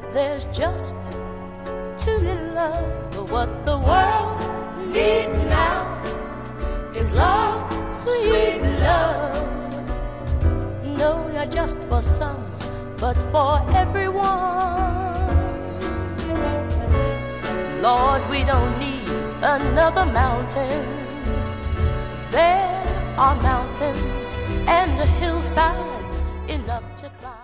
There's just too little love. But what the world needs now is love, sweet love. No, not just for some, but for everyone. Lord, we don't need another mountain. There are mountains and hillsides enough to climb.